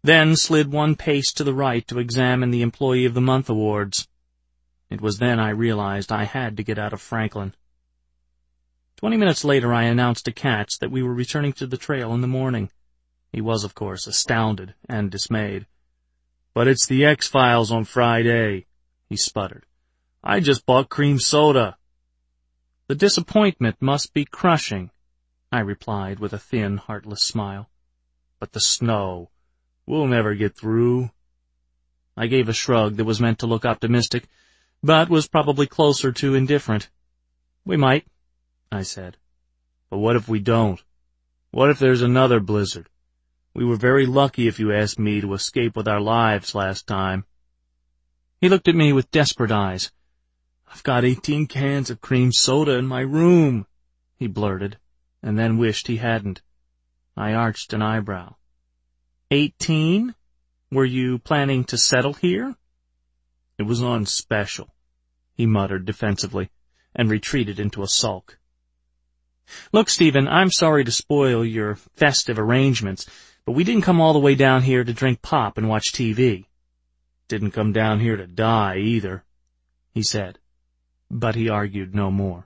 then slid one pace to the right to examine the Employee of the Month awards. It was then I realized I had to get out of Franklin. 20 minutes later I announced to Katz that we were returning to the trail in the morning. He was, of course, astounded and dismayed. "But it's the X-Files on Friday," he sputtered. "I just bought cream soda." "The disappointment must be crushing," I replied with a thin, heartless smile. "But the snow. We'll never get through." I gave a shrug that was meant to look optimistic, but was probably closer to indifferent. "We might," I said. "But what if we don't? What if there's another blizzard? We were very lucky, if you ask me, to escape with our lives last time." He looked at me with desperate eyes. "I've got 18 cans of cream soda in my room," he blurted, and then wished he hadn't. I arched an eyebrow. 18? Were you planning to settle here? "It was on special," he muttered defensively, and retreated into a sulk. "Look, Stephen, I'm sorry to spoil your festive arrangements, but we didn't come all the way down here to drink pop and watch TV. Didn't come down here to die, either," he said, but he argued no more.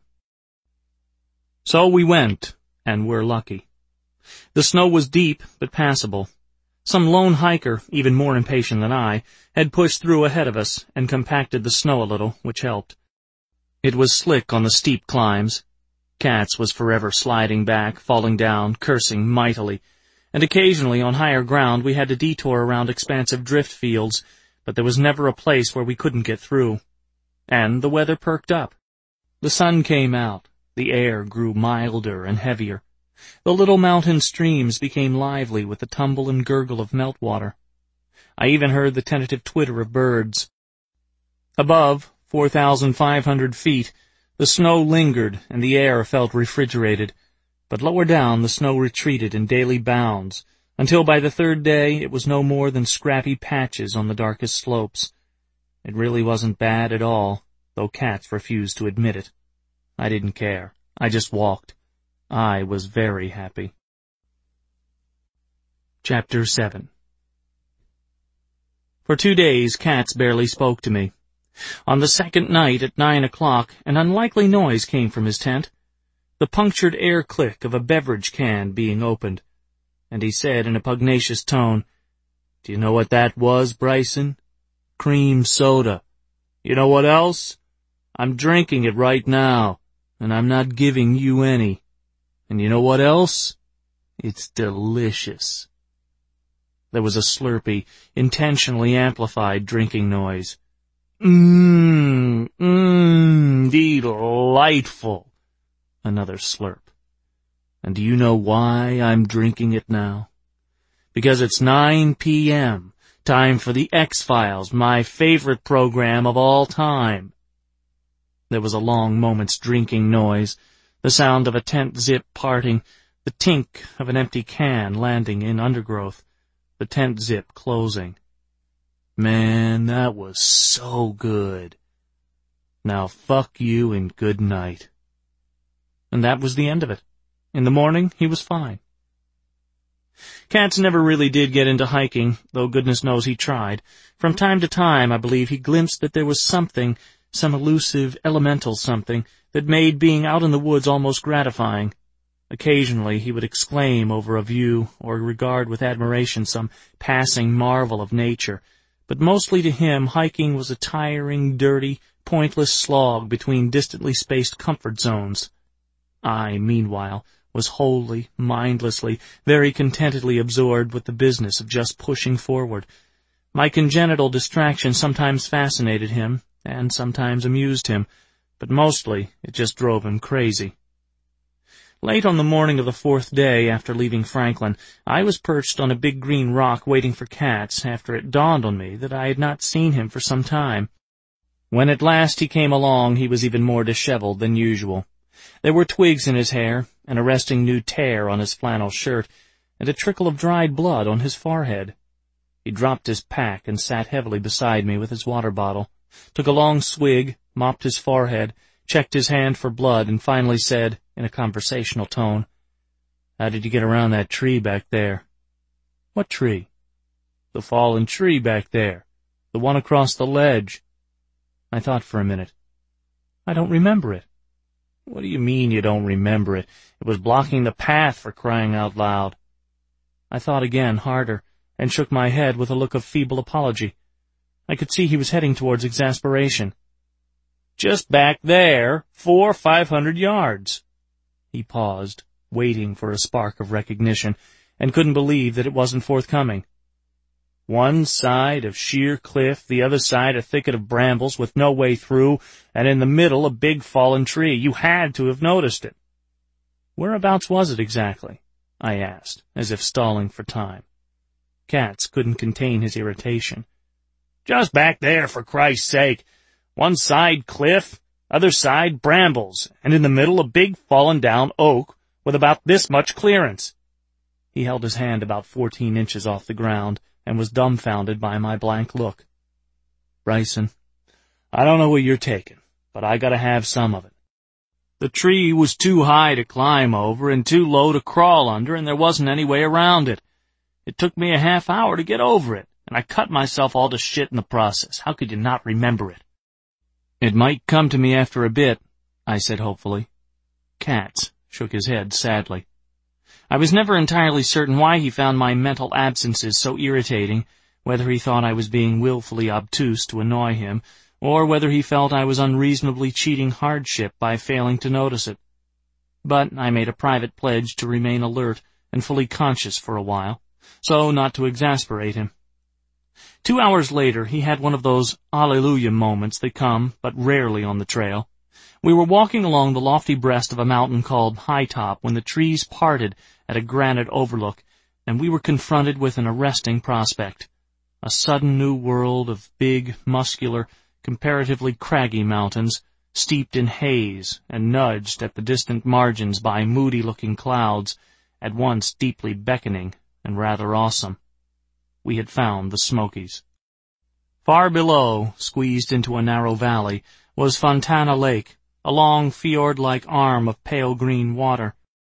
So we went, and were lucky. The snow was deep, but passable. Some lone hiker, even more impatient than I, had pushed through ahead of us and compacted the snow a little, which helped. It was slick on the steep climbs. Katz was forever sliding back, falling down, cursing mightily, and occasionally on higher ground we had to detour around expansive drift fields, but there was never a place where we couldn't get through. And the weather perked up. The sun came out, the air grew milder and heavier. The little mountain streams became lively with the tumble and gurgle of meltwater. I even heard the tentative twitter of birds. Above, 4,500 feet, the snow lingered and the air felt refrigerated, but lower down the snow retreated in daily bounds, until by the third day it was no more than scrappy patches on the darkest slopes. It really wasn't bad at all, though Katz refused to admit it. I didn't care. I just walked. I was very happy. Chapter 7. For 2 days Katz barely spoke to me. On the second night at 9 o'clock, an unlikely noise came from his tent, the punctured air click of a beverage can being opened, and he said in a pugnacious tone, "Do you know what that was, Bryson? Cream soda. You know what else? I'm drinking it right now, and I'm not giving you any. And you know what else? It's delicious." There was a slurpy, intentionally amplified drinking noise. Delightful. Another slurp. "And do you know why I'm drinking it now? Because it's 9 p.m., time for the X-Files, my favorite program of all time." There was a long moment's drinking noise, the sound of a tent zip parting, the tink of an empty can landing in undergrowth, the tent zip closing. "Man, that was so good. Now fuck you and good night." And that was the end of it. In the morning, he was fine. Katz never really did get into hiking, though goodness knows he tried. From time to time, I believe, he glimpsed that there was something, some elusive, elemental something, that made being out in the woods almost gratifying. Occasionally he would exclaim over a view, or regard with admiration some passing marvel of nature, but mostly to him hiking was a tiring, dirty, pointless slog between distantly spaced comfort zones. I, meanwhile, was wholly, mindlessly, very contentedly absorbed with the business of just pushing forward. My congenital distraction sometimes fascinated him, and sometimes amused him, but mostly it just drove him crazy. Late on the morning of the 4th day after leaving Franklin, I was perched on a big green rock waiting for Katz after it dawned on me that I had not seen him for some time. When at last he came along, he was even more disheveled than usual. There were twigs in his hair, an arresting new tear on his flannel shirt, and a trickle of dried blood on his forehead. He dropped his pack and sat heavily beside me with his water bottle, took a long swig, mopped his forehead, checked his hand for blood, and finally said, in a conversational tone, "How did you get around that tree back there?" "What tree?" The fallen tree back there. The one across the ledge." I thought for a minute. "I don't remember it." "What do you mean you don't remember it? It was blocking the path, for crying out loud." I thought again, harder, and shook my head with a look of feeble apology. I could see he was heading towards exasperation. "Just back there, 500 yards. He paused, waiting for a spark of recognition, and couldn't believe that it wasn't forthcoming. "One side of sheer cliff, the other side a thicket of brambles with no way through, and in the middle a big fallen tree. You had to have noticed it." "Whereabouts was it exactly?" I asked, as if stalling for time. Katz couldn't contain his irritation. "Just back there, for Christ's sake. One side cliff, other side brambles, and in the middle a big fallen-down oak with about this much clearance." He held his hand about 14 inches off the ground, and was dumbfounded by my blank look. "Bryson, I don't know what you're taking, but I gotta have some of it. The tree was too high to climb over and too low to crawl under, and there wasn't any way around it. It took me a half hour to get over it, and I cut myself all to shit in the process. How could you not remember it?" "It might come to me after a bit," I said hopefully. Katz shook his head sadly. I was never entirely certain why he found my mental absences so irritating, whether he thought I was being willfully obtuse to annoy him, or whether he felt I was unreasonably cheating hardship by failing to notice it. But I made a private pledge to remain alert and fully conscious for a while, so not to exasperate him. 2 hours later, he had one of those hallelujah moments that come but rarely on the trail. We were walking along the lofty breast of a mountain called High Top when the trees parted at a granite overlook, and we were confronted with an arresting prospect. A sudden new world of big, muscular, comparatively craggy mountains, steeped in haze and nudged at the distant margins by moody-looking clouds, at once deeply beckoning and rather awesome. We had found the Smokies. Far below, squeezed into a narrow valley, was Fontana Lake, a long fjord-like arm of pale green water.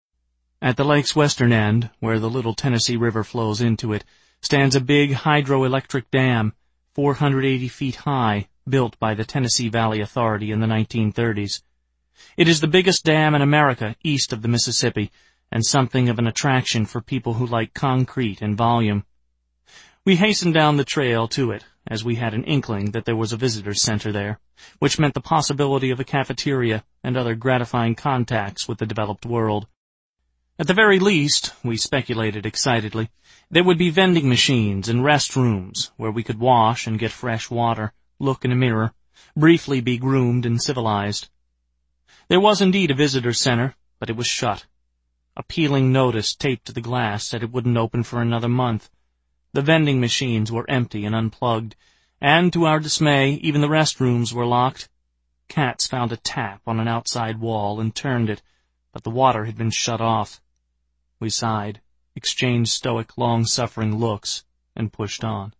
At the lake's western end, where the little Tennessee River flows into it, stands a big hydroelectric dam, 480 feet high, built by the Tennessee Valley Authority in the 1930s. It is the biggest dam in America east of the Mississippi, and something of an attraction for people who like concrete and volume. We hastened down the trail to it, as we had an inkling that there was a visitor's center there, which meant the possibility of a cafeteria and other gratifying contacts with the developed world. At the very least, we speculated excitedly, there would be vending machines and restrooms where we could wash and get fresh water, look in a mirror, briefly be groomed and civilized. There was indeed a visitor's center, but it was shut. A peeling notice taped to the glass said it wouldn't open for another month. The vending machines were empty and unplugged, and to our dismay, even the restrooms were locked. Katz found a tap on an outside wall and turned it, but the water had been shut off. We sighed, exchanged stoic, long-suffering looks, and pushed on.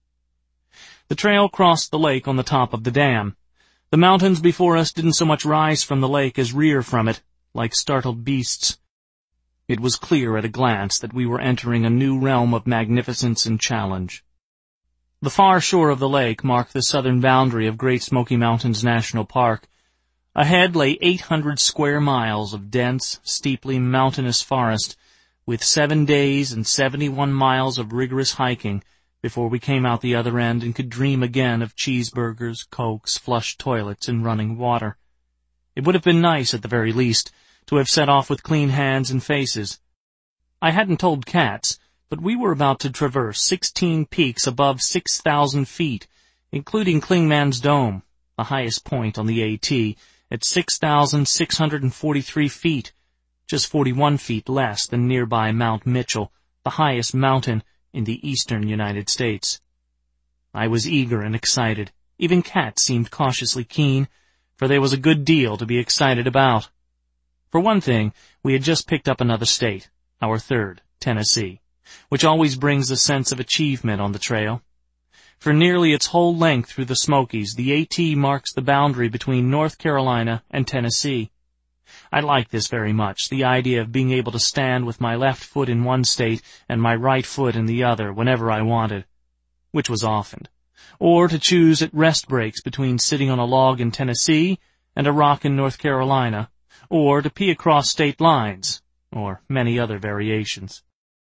The trail crossed the lake on the top of the dam. The mountains before us didn't so much rise from the lake as rear from it, like startled beasts. It was clear at a glance that we were entering a new realm of magnificence and challenge. The far shore of the lake marked the southern boundary of Great Smoky Mountains National Park. Ahead lay 800 square miles of dense, steeply mountainous forest, with 7 days and 71 miles of rigorous hiking before we came out the other end and could dream again of cheeseburgers, Cokes, flush toilets, and running water. It would have been nice, at the very least, to have set off with clean hands and faces. I hadn't told Katz, but we were about to traverse 16 peaks above 6,000 feet, including Clingman's Dome, the highest point on the AT, at 6,643 feet, just 41 feet less than nearby Mount Mitchell, the highest mountain in the eastern United States. I was eager and excited. Even Katz seemed cautiously keen, for there was a good deal to be excited about. For one thing, we had just picked up another state, our third, Tennessee, which always brings a sense of achievement on the trail. For nearly its whole length through the Smokies, the AT marks the boundary between North Carolina and Tennessee. I like this very much, the idea of being able to stand with my left foot in one state and my right foot in the other whenever I wanted. which was often, or to choose at rest breaks between sitting on a log in Tennessee and a rock in North Carolina, or to pee across state lines, or many other variations.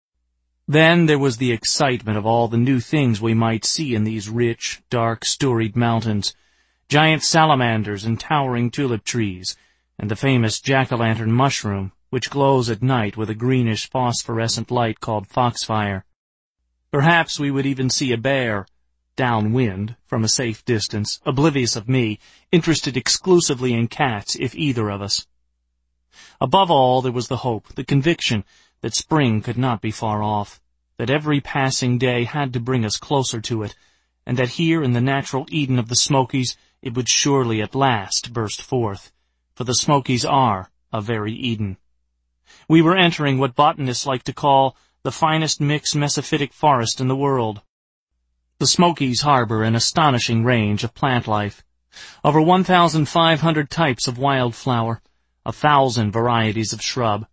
Then there was the excitement of all the new things we might see in these rich, dark, storied mountains, giant salamanders and towering tulip trees, and the famous jack-o'-lantern mushroom, which glows at night with a greenish phosphorescent light called foxfire. Perhaps we would even see a bear, downwind, from a safe distance, oblivious of me, interested exclusively in cats, if either of us. Above all, there was the hope, the conviction, that spring could not be far off, that every passing day had to bring us closer to it, and that here in the natural Eden of the Smokies it would surely at last burst forth, for the Smokies are a very Eden. We were entering what botanists like to call the finest mixed mesophytic forest in the world. The Smokies harbor an astonishing range of plant life. Over 1,500 types of wildflower, 1,000 varieties of shrub,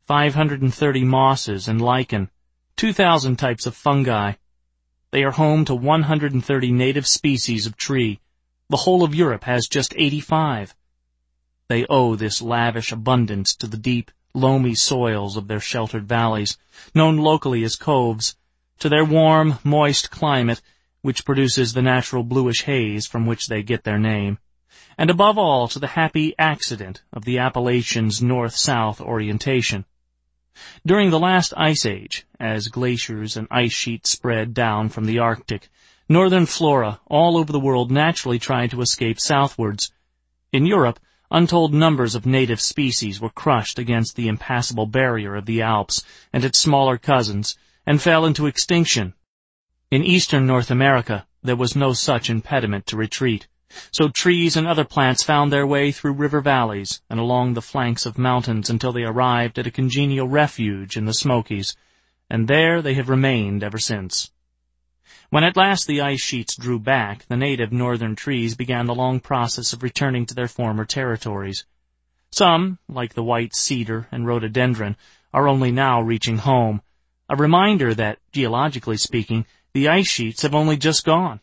530 mosses and lichen, 2,000 types of fungi. They are home to 130 native species of tree. The whole of Europe has just 85. They owe this lavish abundance to the deep, loamy soils of their sheltered valleys, known locally as coves, to their warm, moist climate, which produces the natural bluish haze from which they get their name, and above all to the happy accident of the Appalachians' north-south orientation. During the last ice age, as glaciers and ice sheets spread down from the Arctic, northern flora all over the world naturally tried to escape southwards. In Europe, untold numbers of native species were crushed against the impassable barrier of the Alps and its smaller cousins, and fell into extinction. In eastern North America, there was no such impediment to retreat, so trees and other plants found their way through river valleys and along the flanks of mountains until they arrived at a congenial refuge in the Smokies, and there they have remained ever since. When at last the ice sheets drew back, the native northern trees began the long process of returning to their former territories. Some, like the white cedar and rhododendron, are only now reaching home, a reminder that, geologically speaking, the ice sheets have only just gone.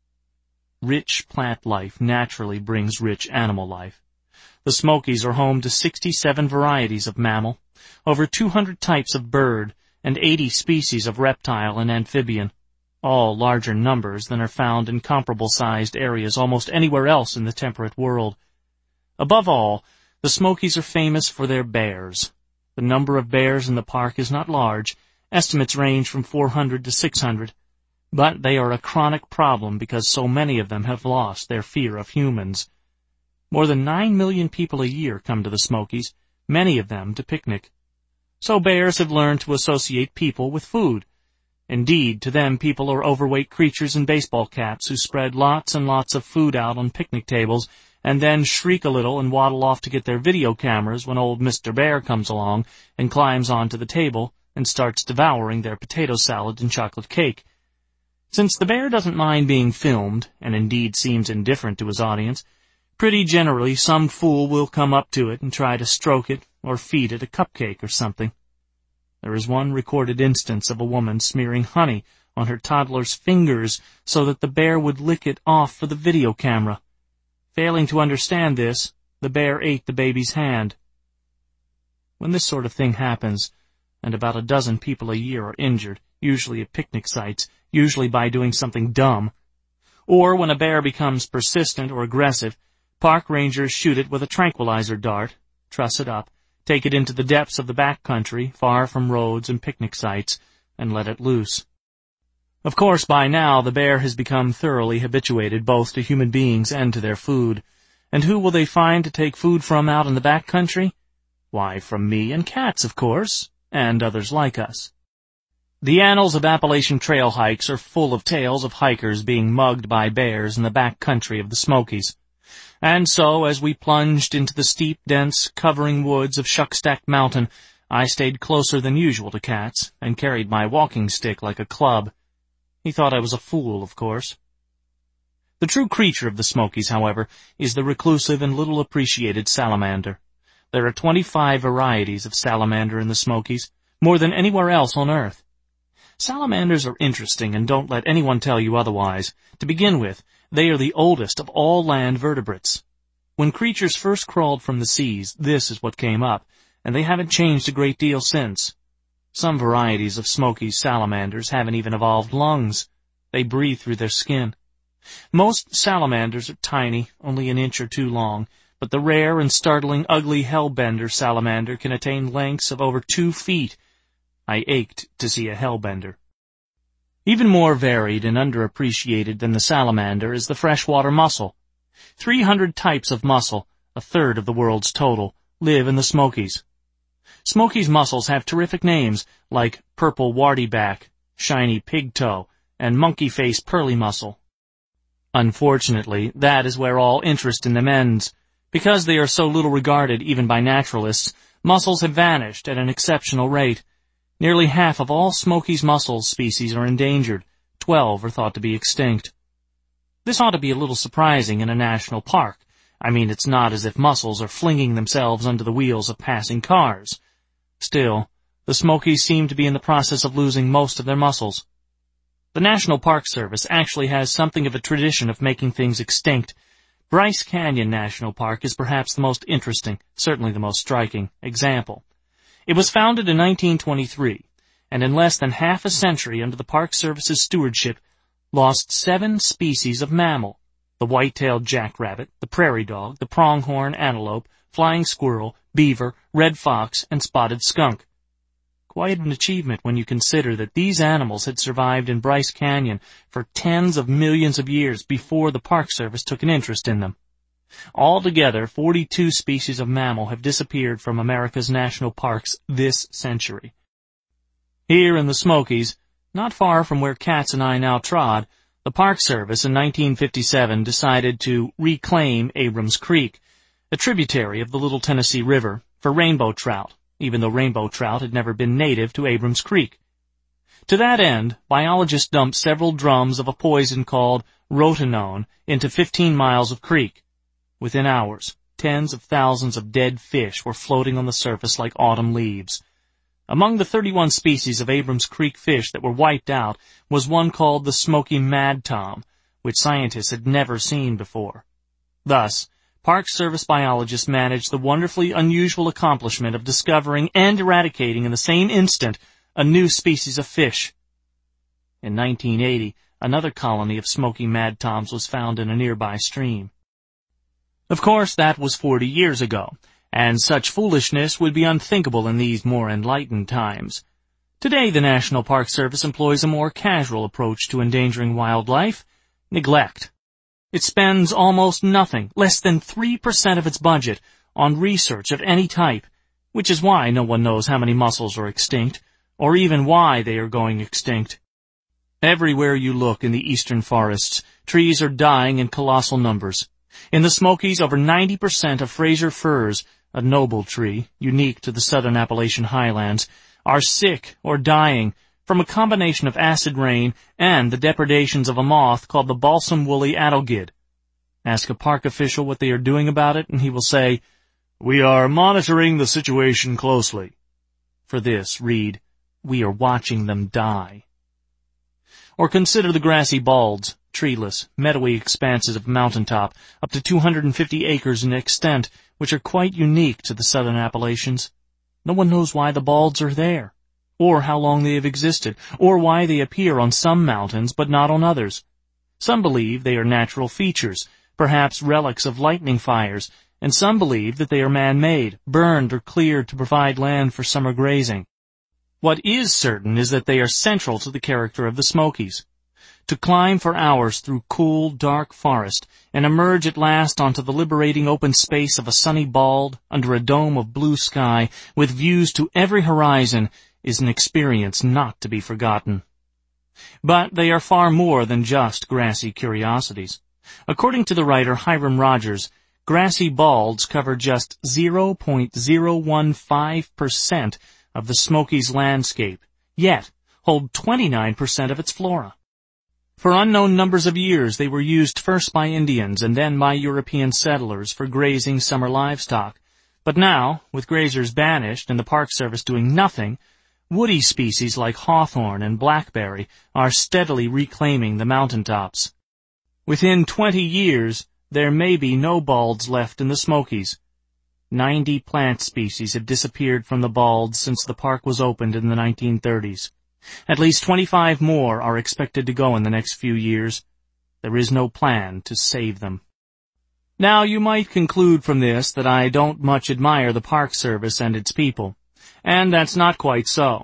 Rich plant life naturally brings rich animal life. The Smokies are home to 67 varieties of mammal, over 200 types of bird, and 80 species of reptile and amphibian, all larger numbers than are found in comparable-sized areas almost anywhere else in the temperate world. Above all, the Smokies are famous for their bears. The number of bears in the park is not large. Estimates range from 400 to 600. But they are a chronic problem because so many of them have lost their fear of humans. More than 9 million people a year come to the Smokies, many of them to picnic. So bears have learned to associate people with food. Indeed, to them people are overweight creatures in baseball caps who spread lots and lots of food out on picnic tables and then shriek a little and waddle off to get their video cameras when old Mr. Bear comes along and climbs onto the table and starts devouring their potato salad and chocolate cake. Since the bear doesn't mind being filmed, and indeed seems indifferent to his audience, pretty generally some fool will come up to it and try to stroke it or feed it a cupcake or something. There is one recorded instance of a woman smearing honey on her toddler's fingers so that the bear would lick it off for the video camera. Failing to understand this, the bear ate the baby's hand. When this sort of thing happens, and about a dozen people a year are injured, usually at picnic sites, usually by doing something dumb, or when a bear becomes persistent or aggressive, park rangers shoot it with a tranquilizer dart, truss it up, take it into the depths of the back country, far from roads and picnic sites, and let it loose. Of course, by now, the bear has become thoroughly habituated both to human beings and to their food. And who will they find to take food from out in the back country? Why, from me and cats, of course, and others like us. The annals of Appalachian trail hikes are full of tales of hikers being mugged by bears in the back country of the Smokies. And so, as we plunged into the steep, dense, covering woods of Shuckstack Mountain, I stayed closer than usual to Katz, and carried my walking stick like a club. He thought I was a fool, of course. The true creature of the Smokies, however, is the reclusive and little appreciated salamander. There are 25 varieties of salamander in the Smokies, more than anywhere else on earth. Salamanders are interesting, and don't let anyone tell you otherwise. To begin with, they are the oldest of all land vertebrates. When creatures first crawled from the seas, this is what came up, and they haven't changed a great deal since. Some varieties of Smoky's salamanders haven't even evolved lungs. They breathe through their skin. Most salamanders are tiny, only an inch or two long, but the rare and startling ugly hellbender salamander can attain lengths of over 2 feet. I ached to see a hellbender. Even more varied and underappreciated than the salamander is the freshwater mussel. 300 types of mussel, a third of the world's total, live in the Smokies. Smokies mussels have terrific names like purple wartyback, shiny pigtoe, and monkey-face pearly mussel. Unfortunately, that is where all interest in them ends. Because they are so little regarded even by naturalists, mussels have vanished at an exceptional rate. Nearly half of all Smokies mussel species are endangered. 12 are thought to be extinct. This ought to be a little surprising in a national park. I mean, it's not as if mussels are flinging themselves under the wheels of passing cars. Still, the Smokies seem to be in the process of losing most of their mussels. The National Park Service actually has something of a tradition of making things extinct. Bryce Canyon National Park is perhaps the most interesting, certainly the most striking, example. It was founded in 1923, and in less than half a century under the Park Service's stewardship, lost 7 species of mammal: the white-tailed jackrabbit, the prairie dog, the pronghorn antelope, flying squirrel, beaver, red fox, and spotted skunk. Quite an achievement when you consider that these animals had survived in Bryce Canyon for tens of millions of years before the Park Service took an interest in them. Altogether, 42 species of mammal have disappeared from America's national parks this century. Here in the Smokies, not far from where Katz and I now trod, the Park Service in 1957 decided to reclaim Abrams Creek, a tributary of the Little Tennessee River, for rainbow trout, even though rainbow trout had never been native to Abrams Creek. To that end, biologists dumped several drums of a poison called rotenone into 15 miles of creek. Within hours, tens of thousands of dead fish were floating on the surface like autumn leaves. Among the 31 species of Abrams Creek fish that were wiped out was one called the Smoky Mad Tom, which scientists had never seen before. Thus, Park Service biologists managed the wonderfully unusual accomplishment of discovering and eradicating in the same instant a new species of fish. In 1980, another colony of Smoky Mad Toms was found in a nearby stream. Of course, that was 40 years ago, and such foolishness would be unthinkable in these more enlightened times. Today, the National Park Service employs a more casual approach to endangering wildlife: neglect. It spends almost nothing, less than 3% of its budget, on research of any type, which is why no one knows how many mussels are extinct, or even why they are going extinct. Everywhere you look in the eastern forests, trees are dying in colossal numbers. In the Smokies, over 90% of Fraser firs, a noble tree, unique to the southern Appalachian highlands, are sick or dying from a combination of acid rain and the depredations of a moth called the balsam woolly adelgid. Ask a park official what they are doing about it, and he will say, "We are monitoring the situation closely." For this, read, "We are watching them die." Or consider the grassy balds, treeless, meadowy expanses of mountaintop, up to 250 acres in extent, which are quite unique to the southern Appalachians. No one knows why the balds are there, or how long they have existed, or why they appear on some mountains but not on others. Some believe they are natural features, perhaps relics of lightning fires, and some believe that they are man-made, burned or cleared to provide land for summer grazing. What is certain is that they are central to the character of the Smokies. To climb for hours through cool, dark forest and emerge at last onto the liberating open space of a sunny bald under a dome of blue sky with views to every horizon is an experience not to be forgotten. But they are far more than just grassy curiosities. According to the writer Hiram Rogers, grassy balds cover just 0.015% of the Smokies landscape, yet hold 29% of its flora. For unknown numbers of years, they were used first by Indians and then by European settlers for grazing summer livestock. But now, with grazers banished and the Park Service doing nothing, Woody species like hawthorn and blackberry are steadily reclaiming the mountaintops. Within 20 years, there may be no balds left in the Smokies. 90 plant species have disappeared from the balds since the park was opened in the 1930s. At least 25 more are expected to go in the next few years. There is no plan to save them. Now, you might conclude from this that I don't much admire the Park Service and its people, and that's not quite so.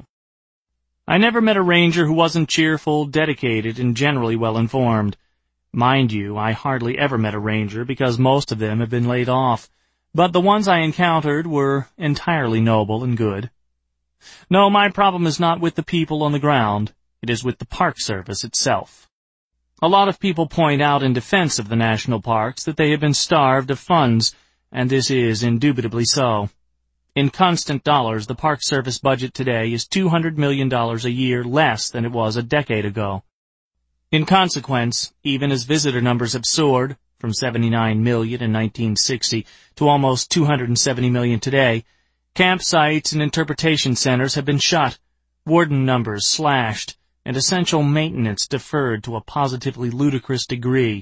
I never met a ranger who wasn't cheerful, dedicated, and generally well-informed. Mind you, I hardly ever met a ranger because most of them have been laid off, but the ones I encountered were entirely noble and good. No, my problem is not with the people on the ground. It is with the Park Service itself. A lot of people point out in defense of the national parks that they have been starved of funds, and this is indubitably so. In constant dollars, the Park Service budget today is $200 million a year less than it was a decade ago. In consequence, even as visitor numbers have soared, from 79 million in 1960 to almost 270 million today, campsites and interpretation centers have been shut, warden numbers slashed, and essential maintenance deferred to a positively ludicrous degree.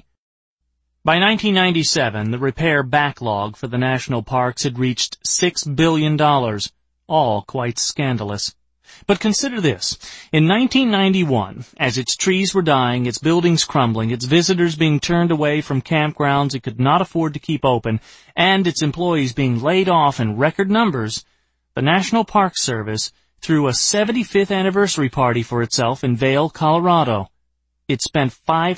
By 1997, the repair backlog for the national parks had reached $6 billion, all quite scandalous. But consider this. In 1991, as its trees were dying, its buildings crumbling, its visitors being turned away from campgrounds it could not afford to keep open, and its employees being laid off in record numbers, the National Park Service threw a 75th anniversary party for itself in Vail, Colorado. It spent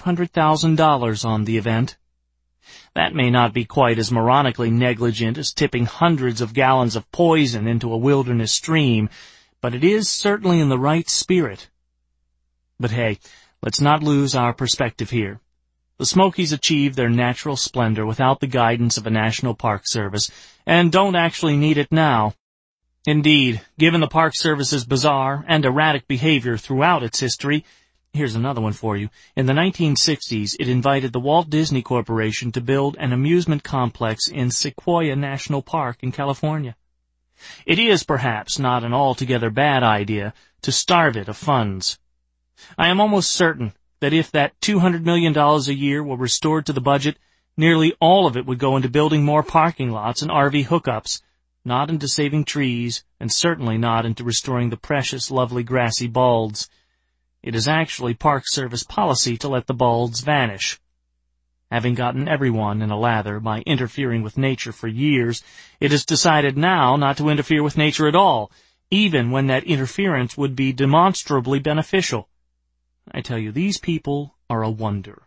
$500,000 on the event. That may not be quite as moronically negligent as tipping hundreds of gallons of poison into a wilderness stream, but it is certainly in the right spirit. But hey, let's not lose our perspective here. The Smokies achieved their natural splendor without the guidance of a National Park Service, and don't actually need it now. Indeed, given the Park Service's bizarre and erratic behavior throughout its history, here's another one for you. In the 1960s, it invited the Walt Disney Corporation to build an amusement complex in Sequoia National Park in California. It is perhaps not an altogether bad idea to starve it of funds. I am almost certain that if that $200 million a year were restored to the budget, nearly all of it would go into building more parking lots and RV hookups, not into saving trees, and certainly not into restoring the precious, lovely grassy balds. It is actually Park Service policy to let the balds vanish. Having gotten everyone in a lather by interfering with nature for years, it is decided now not to interfere with nature at all, even when that interference would be demonstrably beneficial. I tell you, these people are a wonder.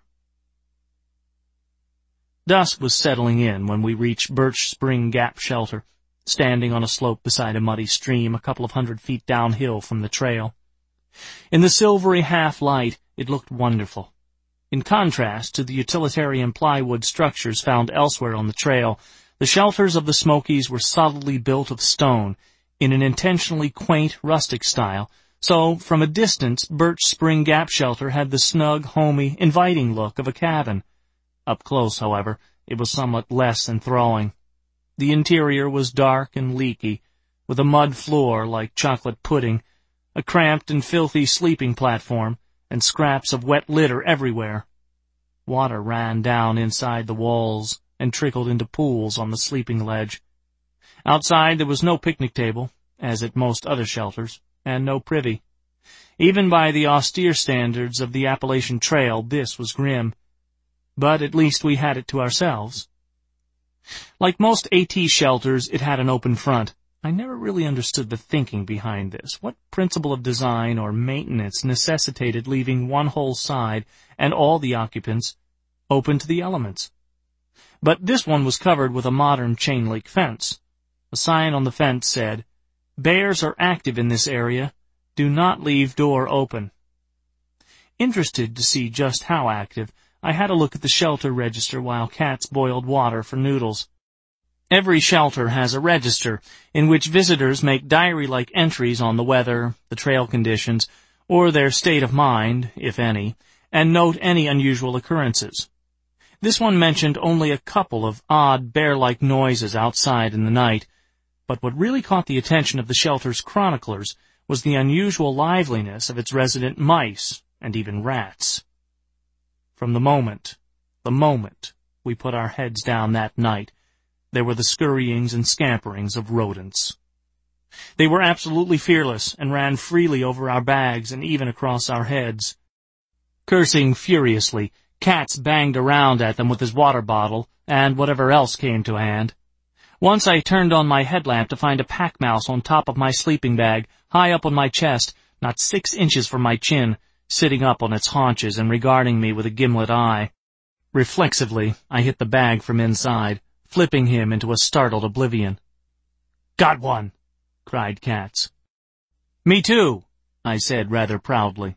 Dusk was settling in when we reached Birch Spring Gap Shelter, standing on a slope beside a muddy stream a couple of 100 feet downhill from the trail. In the silvery half-light, it looked wonderful. In contrast to the utilitarian plywood structures found elsewhere on the trail, the shelters of the Smokies were solidly built of stone, in an intentionally quaint, rustic style, so from a distance Birch Spring Gap Shelter had the snug, homey, inviting look of a cabin. Up close, however, it was somewhat less enthralling. The interior was dark and leaky, with a mud floor like chocolate pudding, a cramped and filthy sleeping platform, and scraps of wet litter everywhere. Water ran down inside the walls and trickled into pools on the sleeping ledge. Outside there was no picnic table, as at most other shelters, and no privy. Even by the austere standards of the Appalachian Trail, this was grim. But at least we had it to ourselves. Like most AT shelters, it had an open front. I never really understood the thinking behind this. What principle of design or maintenance necessitated leaving one whole side and all the occupants open to the elements? But this one was covered with a modern chain-link fence. A sign on the fence said, "Bears are active in this area. Do not leave door open." Interested to see just how active, I had a look at the shelter register while cats boiled water for noodles. Every shelter has a register in which visitors make diary-like entries on the weather, the trail conditions, or their state of mind, if any, and note any unusual occurrences. This one mentioned only a couple of odd bear-like noises outside in the night, but what really caught the attention of the shelter's chroniclers was the unusual liveliness of its resident mice and even rats. From the moment we put our heads down that night, there were the scurryings and scamperings of rodents. They were absolutely fearless and ran freely over our bags and even across our heads. Cursing furiously, Katz banged around at them with his water bottle and whatever else came to hand. Once I turned on my headlamp to find a pack mouse on top of my sleeping bag, high up on my chest, not 6 inches from my chin, sitting up on its haunches and regarding me with a gimlet eye. Reflexively, I hit the bag from inside, flipping him into a startled oblivion. "Got one!" cried Katz. "Me too," I said rather proudly.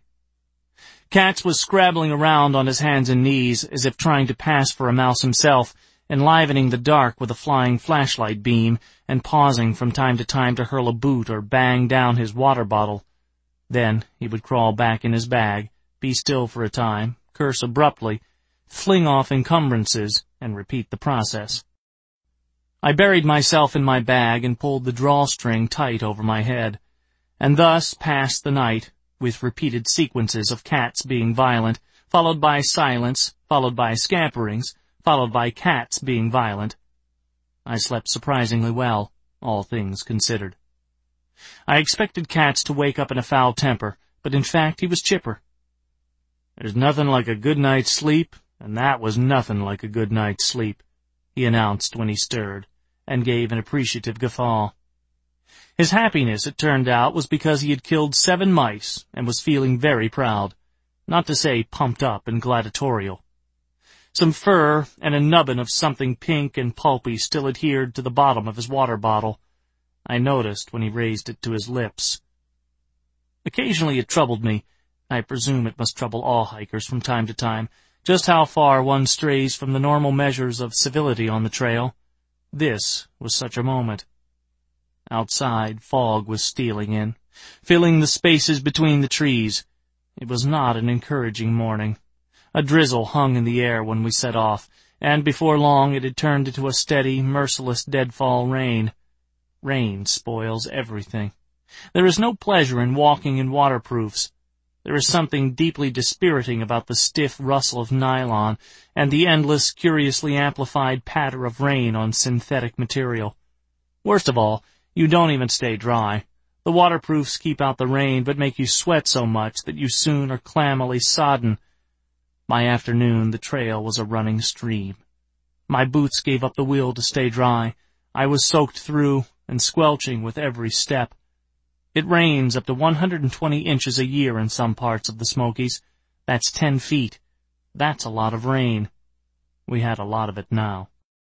Katz was scrabbling around on his hands and knees as if trying to pass for a mouse himself, enlivening the dark with a flying flashlight beam, and pausing from time to time to hurl a boot or bang down his water bottle. Then he would crawl back in his bag, be still for a time, curse abruptly, fling off encumbrances, and repeat the process. I buried myself in my bag and pulled the drawstring tight over my head, and thus passed the night, with repeated sequences of Katz being violent, followed by silence, followed by scamperings, followed by Katz being violent. I slept surprisingly well, all things considered. I expected Katz to wake up in a foul temper, but in fact he was chipper. "There's nothing like a good night's sleep, and that was nothing like a good night's sleep," he announced when he stirred, and gave an appreciative guffaw. His happiness, it turned out, was because he had killed 7 mice and was feeling very proud, not to say pumped up and gladiatorial. Some fur and a nubbin of something pink and pulpy still adhered to the bottom of his water bottle. I noticed when he raised it to his lips. Occasionally it troubled me, I presume it must trouble all hikers from time to time, just how far one strays from the normal measures of civility on the trail. This was such a moment. Outside, fog was stealing in, filling the spaces between the trees. It was not an encouraging morning. A drizzle hung in the air when we set off, and before long it had turned into a steady, merciless deadfall rain. Rain spoils everything. There is no pleasure in walking in waterproofs. There is something deeply dispiriting about the stiff rustle of nylon and the endless, curiously amplified patter of rain on synthetic material. Worst of all, you don't even stay dry. The waterproofs keep out the rain but make you sweat so much that you soon are clammily sodden. By afternoon, the trail was a running stream. My boots gave up the will to stay dry. I was soaked through and squelching with every step. It rains up to 120 inches a year in some parts of the Smokies. That's 10 feet. That's a lot of rain. We had a lot of it now.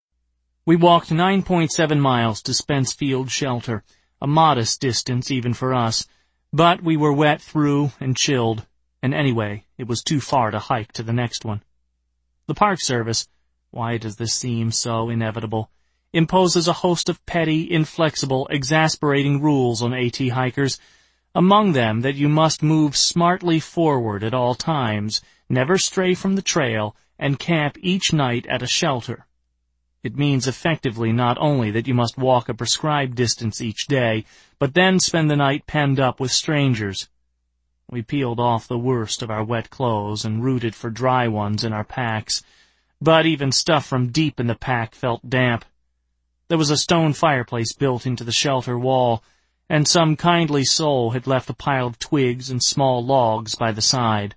We walked 9.7 miles to Spence Field Shelter, a modest distance even for us, but we were wet through and chilled, and anyway, it was too far to hike to the next one. The Park Service, why does this seem so inevitable, imposes a host of petty, inflexible, exasperating rules on AT hikers, among them that you must move smartly forward at all times, never stray from the trail, and camp each night at a shelter. It means effectively not only that you must walk a prescribed distance each day, but then spend the night penned up with strangers. We peeled off the worst of our wet clothes and rooted for dry ones in our packs, but even stuff from deep in the pack felt damp. There was a stone fireplace built into the shelter wall, and some kindly soul had left a pile of twigs and small logs by the side.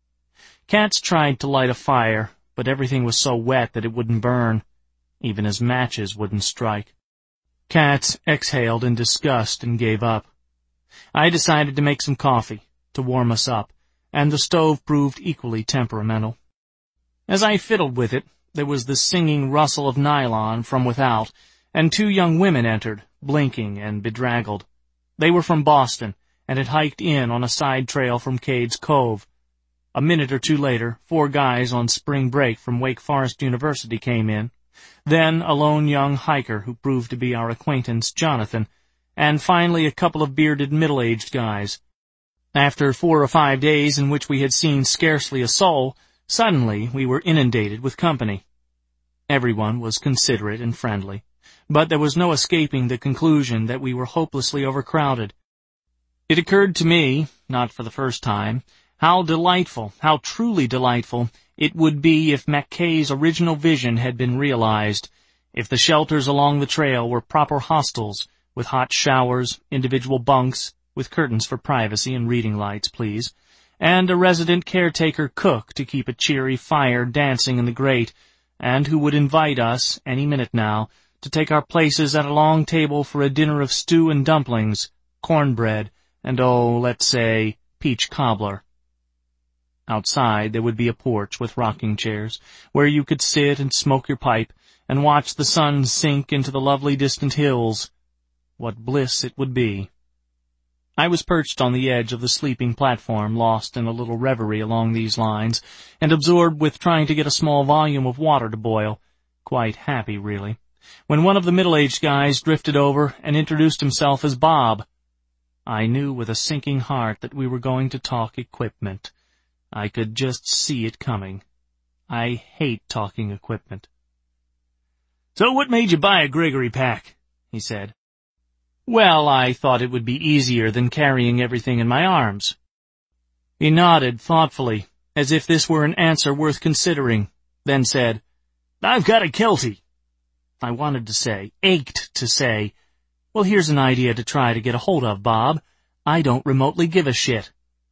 Katz tried to light a fire, but everything was so wet that it wouldn't burn. Even his matches wouldn't strike. Katz exhaled in disgust and gave up. I decided to make some coffee to warm us up, and the stove proved equally temperamental. As I fiddled with it, there was the singing rustle of nylon from without, and 2 young women entered, blinking and bedraggled. They were from Boston, and had hiked in on a side trail from Cades Cove. A minute or 2 later, 4 guys on spring break from Wake Forest University came in, then a lone young hiker who proved to be our acquaintance Jonathan, and finally a couple of bearded middle-aged guys. After 4 or 5 days in which we had seen scarcely a soul, suddenly we were inundated with company. Everyone was considerate and friendly, but there was no escaping the conclusion that we were hopelessly overcrowded. It occurred to me, not for the first time, how delightful, how truly delightful, it would be if Mackay's original vision had been realized, if the shelters along the trail were proper hostels, with hot showers, individual bunks, with curtains for privacy and reading lights, please, and a resident caretaker cook to keep a cheery fire dancing in the grate, and who would invite us, any minute now, to take our places at a long table for a dinner of stew and dumplings, cornbread, and let's say, peach cobbler. Outside there would be a porch with rocking chairs, where you could sit and smoke your pipe, and watch the sun sink into the lovely distant hills. What bliss it would be. I was perched on the edge of the sleeping platform, lost in a little reverie along these lines, and absorbed with trying to get a small volume of water to boil, quite happy, really, when one of the middle-aged guys drifted over and introduced himself as Bob. I knew with a sinking heart that we were going to talk equipment. I could just see it coming. I hate talking equipment. "So what made you buy a Gregory pack?" he said. "Well, I thought it would be easier than carrying everything in my arms." He nodded thoughtfully, as if this were an answer worth considering, then said, "I've got a Kelty." I wanted to say, ached to say, "Well, here's an idea to try to get a hold of, Bob. I don't remotely give a shit."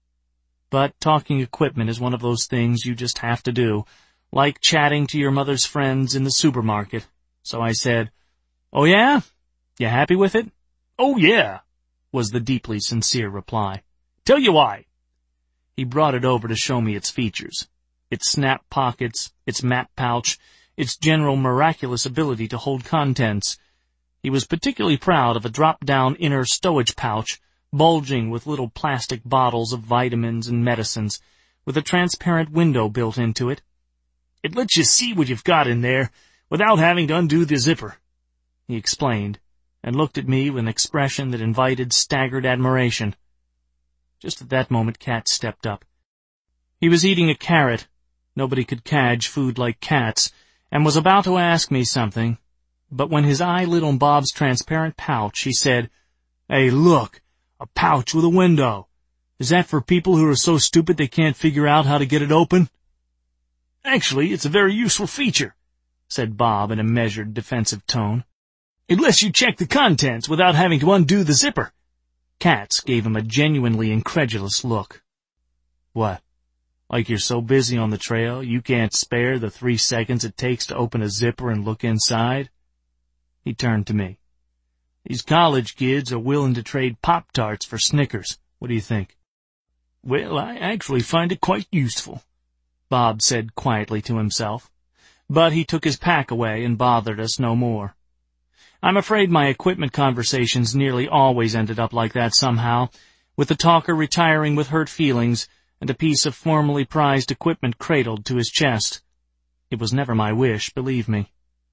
But talking equipment is one of those things you just have to do, like chatting to your mother's friends in the supermarket. So I said, "Oh yeah? You happy with it?" "Oh yeah," was the deeply sincere reply. "Tell you why." He brought it over to show me its features, its snap pockets, its map pouch, its general miraculous ability to hold contents. He was particularly proud of a drop-down inner stowage pouch, bulging with little plastic bottles of vitamins and medicines, with a transparent window built into it. "It lets you see what you've got in there, without having to undo the zipper," he explained, and looked at me with an expression that invited staggered admiration. Just at that moment Cat stepped up. He was eating a carrot, nobody could cadge food like cats, and was about to ask me something, but when his eye lit on Bob's transparent pouch, he said, "Hey, look, a pouch with a window. Is that for people who are so stupid they can't figure out how to get it open?" "Actually, it's a very useful feature," said Bob in a measured, defensive tone. "It lets you check the contents without having to undo the zipper." Katz gave him a genuinely incredulous look. "What, like you're so busy on the trail you can't spare the 3 seconds it takes to open a zipper and look inside?" He turned to me. "These college kids are willing to trade Pop-Tarts for Snickers. What do you think?" "Well, I actually find it quite useful," Bob said quietly to himself. But he took his pack away and bothered us no more. I'm afraid my equipment conversations nearly always ended up like that somehow, with the talker retiring with hurt feelings and a piece of formerly prized equipment cradled to his chest. It was never my wish, believe me.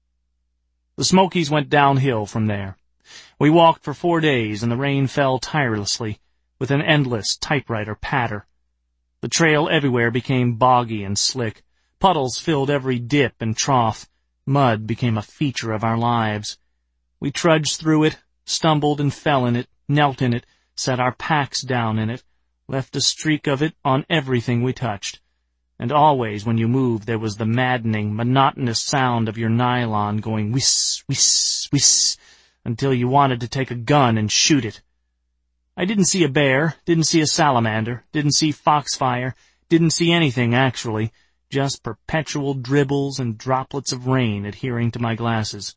The Smokies went downhill from there. We walked for 4 days, and the rain fell tirelessly, with an endless typewriter patter. The trail everywhere became boggy and slick. Puddles filled every dip and trough. Mud became a feature of our lives. We trudged through it, stumbled and fell in it, knelt in it, set our packs down in it, left a streak of it on everything we touched. And always when you moved there was the maddening, monotonous sound of your nylon going whiss, whiss, whiss, until you wanted to take a gun and shoot it. I didn't see a bear, didn't see a salamander, didn't see foxfire, didn't see anything actually, just perpetual dribbles and droplets of rain adhering to my glasses.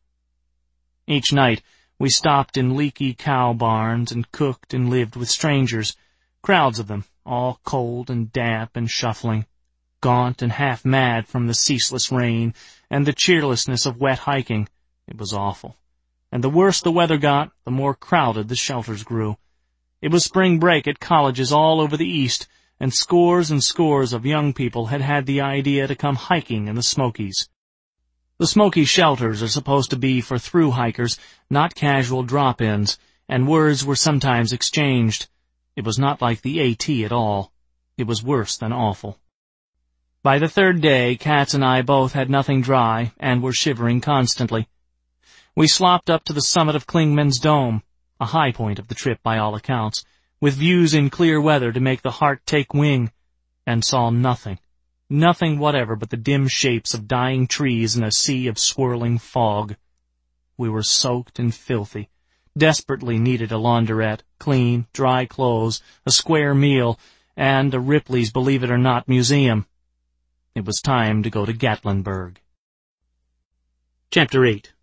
Each night we stopped in leaky cow barns and cooked and lived with strangers, crowds of them, all cold and damp and shuffling, gaunt and half-mad from the ceaseless rain and the cheerlessness of wet hiking. It was awful. And the worse the weather got, the more crowded the shelters grew. It was spring break at colleges all over the East, and scores of young people had had the idea to come hiking in the Smokies. The Smoky shelters are supposed to be for through hikers, not casual drop-ins, and words were sometimes exchanged. It was not like the AT at all. It was worse than awful. By the 3rd day, Katz and I both had nothing dry and were shivering constantly. We slopped up to the summit of Clingman's Dome, a high point of the trip by all accounts, with views in clear weather to make the heart take wing, and saw nothing. Nothing whatever but the dim shapes of dying trees in a sea of swirling fog. We were soaked and filthy, desperately needed a launderette, clean, dry clothes, a square meal, and a Ripley's Believe It or Not museum. It was time to go to Gatlinburg. Chapter 8.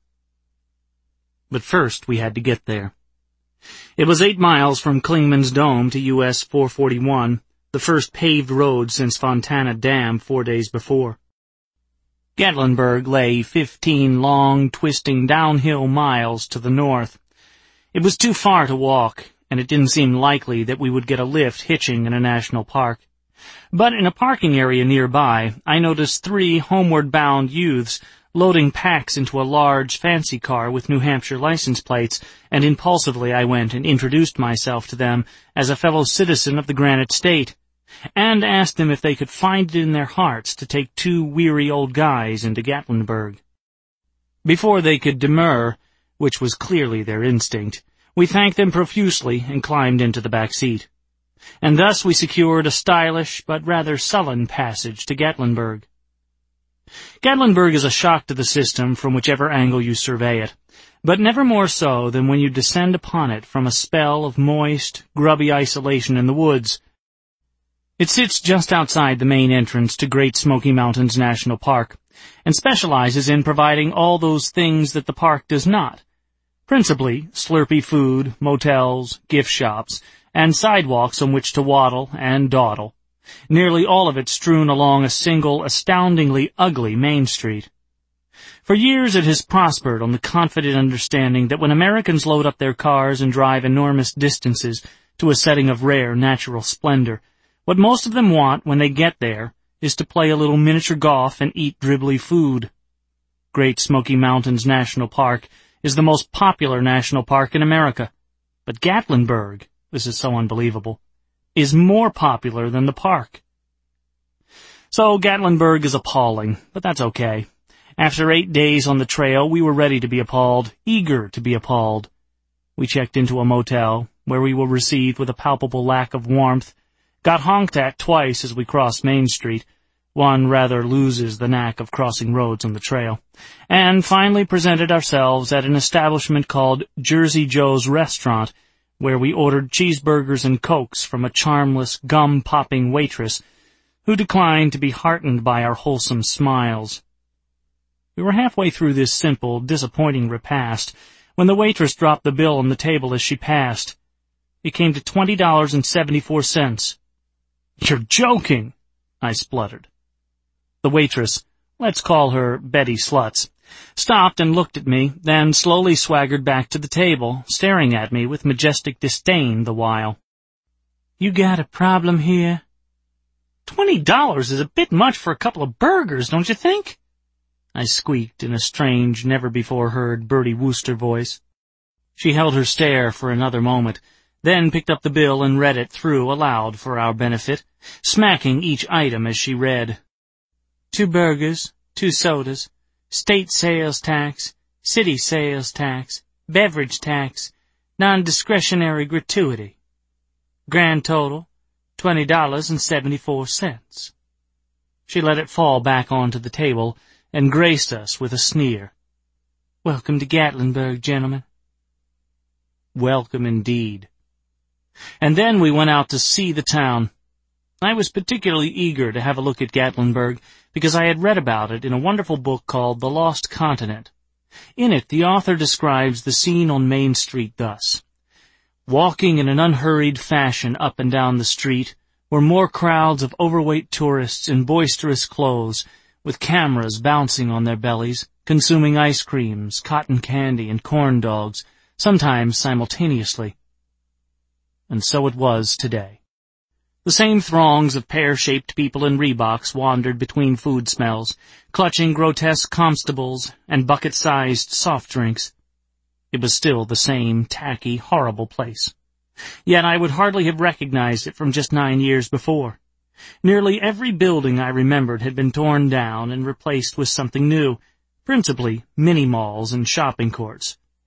But first we had to get there. It was 8 miles from Clingman's Dome to US 441, the first paved road since Fontana Dam 4 days before. Gatlinburg lay 15 long, twisting downhill miles to the north. It was too far to walk, and it didn't seem likely that we would get a lift hitching in a national park. But in a parking area nearby, I noticed 3 homeward-bound youths loading packs into a large, fancy car with New Hampshire license plates, and impulsively I went and introduced myself to them as a fellow citizen of the Granite State, and asked them if they could find it in their hearts to take 2 weary old guys into Gatlinburg. Before they could demur, which was clearly their instinct, we thanked them profusely and climbed into the back seat. And thus we secured a stylish but rather sullen passage to Gatlinburg. Gatlinburg is a shock to the system from whichever angle you survey it, but never more so than when you descend upon it from a spell of moist, grubby isolation in the woods. It sits just outside the main entrance to Great Smoky Mountains National Park, and specializes in providing all those things that the park does not, principally slurpy food, motels, gift shops, and sidewalks on which to waddle and dawdle, nearly all of it strewn along a single, astoundingly ugly main street. For years it has prospered on the confident understanding that when Americans load up their cars and drive enormous distances to a setting of rare natural splendor, what most of them want when they get there is to play a little miniature golf and eat dribbly food. Great Smoky Mountains National Park is the most popular national park in America, but Gatlinburg, this is so unbelievable, is more popular than the park. So Gatlinburg is appalling, but that's okay. After 8 days on the trail, we were ready to be appalled, eager to be appalled. We checked into a motel, where we were received with a palpable lack of warmth, got honked at twice as we crossed Main Street — one rather loses the knack of crossing roads on the trail — and finally presented ourselves at an establishment called Jersey Joe's Restaurant, where we ordered cheeseburgers and Cokes from a charmless, gum-popping waitress who declined to be heartened by our wholesome smiles. We were halfway through this simple, disappointing repast when the waitress dropped the bill on the table as she passed. It came to $20.74. "You're joking," I spluttered. The waitress, let's call her Betty Sluts, stopped and looked at me, then slowly swaggered back to the table, staring at me with majestic disdain the while. "You got a problem here?" $20 is a bit much for a couple of burgers, don't you think?" I squeaked in a strange, never-before-heard Bertie Wooster voice. She held her stare for another moment, then picked up the bill and read it through aloud for our benefit, smacking each item as she read. 2 burgers, 2 sodas, state sales tax, city sales tax, beverage tax, non-discretionary gratuity. Grand total, $20.74. She let it fall back onto the table and graced us with a sneer. "Welcome to Gatlinburg, gentlemen." Welcome indeed. And then we went out to see the town. I was particularly eager to have a look at Gatlinburg because I had read about it in a wonderful book called The Lost Continent. In it, the author describes the scene on Main Street thus: walking in an unhurried fashion up and down the street were more crowds of overweight tourists in boisterous clothes, with cameras bouncing on their bellies, consuming ice creams, cotton candy, and corn dogs, sometimes simultaneously. And so it was today. The same throngs of pear-shaped people in Reeboks wandered between food smells, clutching grotesque constables and bucket-sized soft drinks. It was still the same tacky, horrible place. Yet I would hardly have recognized it from just 9 years before. Nearly every building I remembered had been torn down and replaced with something new, principally mini-malls and shopping courts,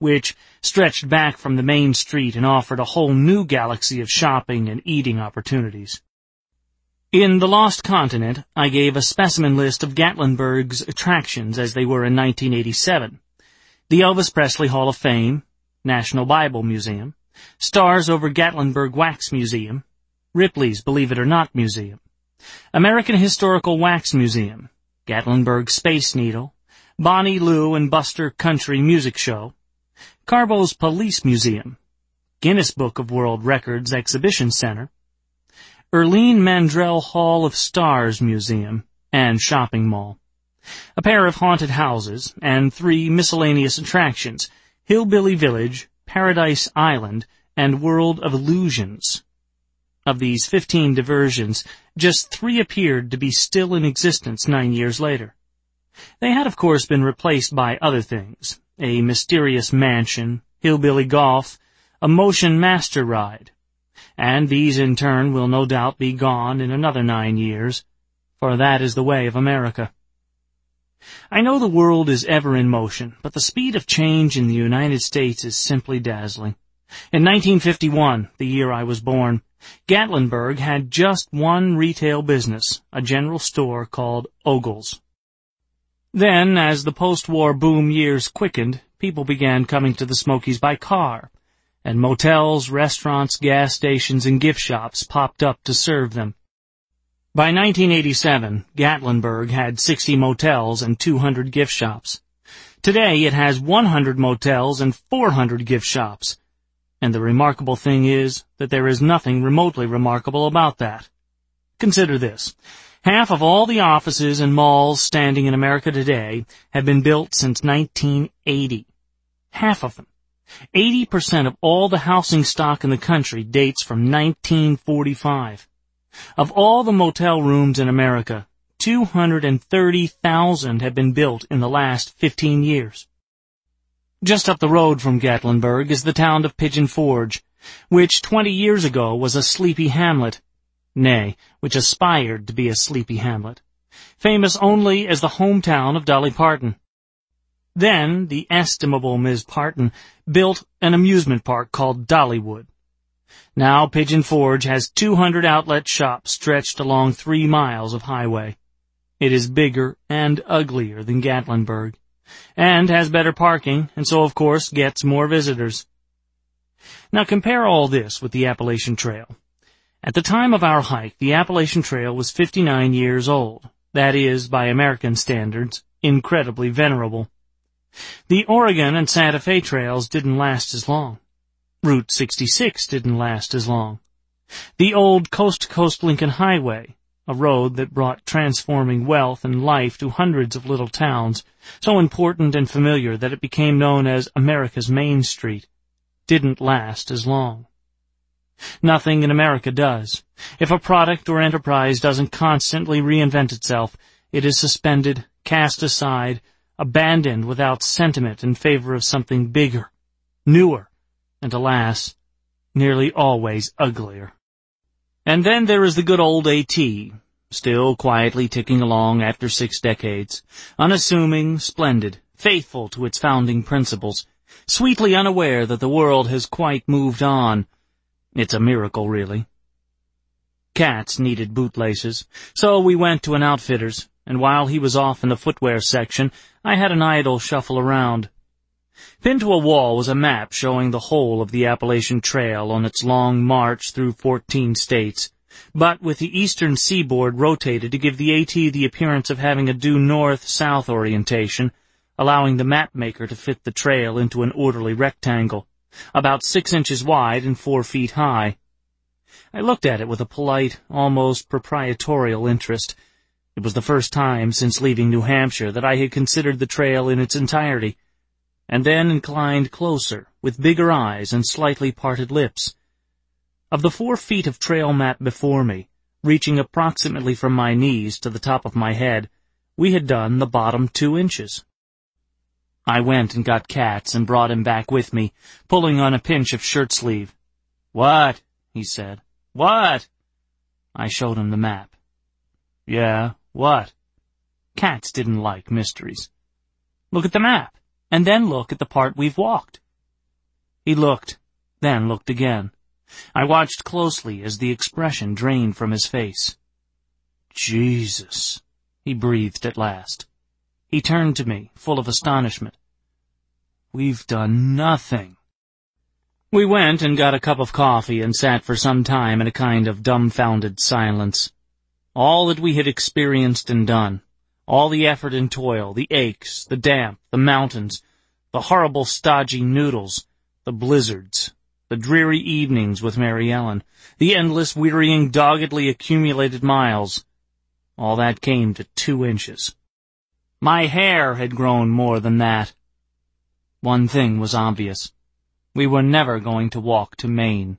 which stretched back from the main street and offered a whole new galaxy of shopping and eating opportunities. In The Lost Continent, I gave a specimen list of Gatlinburg's attractions as they were in 1987. The Elvis Presley Hall of Fame, National Bible Museum, Stars over Gatlinburg Wax Museum, Ripley's Believe It or Not Museum, American Historical Wax Museum, Gatlinburg Space Needle, Bonnie Lou and Buster Country Music Show, Carbo's Police Museum, Guinness Book of World Records Exhibition Center, Erlene Mandrell Hall of Stars Museum and Shopping Mall, a pair of haunted houses, and 3 miscellaneous attractions, Hillbilly Village, Paradise Island, and World of Illusions. Of these 15 diversions, just 3 appeared to be still in existence 9 years later. They had, of course, been replaced by other things: a mysterious mansion, hillbilly golf, a motion master ride. And these in turn will no doubt be gone in another 9 years, for that is the way of America. I know the world is ever in motion, but the speed of change in the United States is simply dazzling. In 1951, the year I was born, Gatlinburg had just one retail business, a general store called Ogle's. Then, as the post-war boom years quickened, people began coming to the Smokies by car, and motels, restaurants, gas stations, and gift shops popped up to serve them. By 1987, Gatlinburg had 60 motels and 200 gift shops. Today it has 100 motels and 400 gift shops. And the remarkable thing is that there is nothing remotely remarkable about that. Consider this. Half of all the offices and malls standing in America today have been built since 1980. Half of them. 80% of all the housing stock in the country dates from 1945. Of all the motel rooms in America, 230,000 have been built in the last 15 years. Just up the road from Gatlinburg is the town of Pigeon Forge, which 20 years ago was a sleepy hamlet. Nay, which aspired to be a sleepy hamlet, famous only as the hometown of Dolly Parton. Then the estimable Ms. Parton built an amusement park called Dollywood. Now Pigeon Forge has 200 outlet shops stretched along 3 miles of highway. It is bigger and uglier than Gatlinburg, and has better parking, and so of course gets more visitors. Now compare all this with the Appalachian Trail. At the time of our hike, the Appalachian Trail was 59 years old. That is, by American standards, incredibly venerable. The Oregon and Santa Fe trails didn't last as long. Route 66 didn't last as long. The old coast-to-coast Lincoln Highway, a road that brought transforming wealth and life to hundreds of little towns, so important and familiar that it became known as America's Main Street, didn't last as long. Nothing in America does. If a product or enterprise doesn't constantly reinvent itself, it is suspended, cast aside, abandoned without sentiment in favor of something bigger, newer, and alas, nearly always uglier. And then there is the good old A.T., still quietly ticking along after 6 decades, unassuming, splendid, faithful to its founding principles, sweetly unaware that the world has quite moved on. It's a miracle, really. Katz needed bootlaces, so we went to an outfitter's, and while he was off in the footwear section, I had an idle shuffle around. Pinned to a wall was a map showing the whole of the Appalachian Trail on its long march through 14 states, but with the eastern seaboard rotated to give the AT the appearance of having a due north-south orientation, allowing the mapmaker to fit the trail into an orderly rectangle, about 6 inches wide and 4 feet high. I looked at it with a polite, almost proprietorial interest. It was the first time since leaving New Hampshire that I had considered the trail in its entirety, and then inclined closer, with bigger eyes and slightly parted lips. Of the 4 feet of trail map before me, reaching approximately from my knees to the top of my head, we had done the bottom 2 inches. I went and got Katz and brought him back with me, pulling on a pinch of shirt sleeve. "What?" he said. "What?" I showed him the map. "Yeah, what?" Katz didn't like mysteries. "Look at the map, and then look at the part we've walked. He looked, then looked again. I watched closely as the expression drained from his face. "Jesus," he breathed at last. He turned to me, full of astonishment. "We've done nothing." We went and got a cup of coffee and sat for some time in a kind of dumbfounded silence. All that we had experienced and done, all the effort and toil, the aches, the damp, the mountains, the horrible stodgy noodles, the blizzards, the dreary evenings with Mary Ellen, the endless, wearying, doggedly accumulated miles, all that came to 2 inches. My hair had grown more than that. One thing was obvious. We were never going to walk to Maine.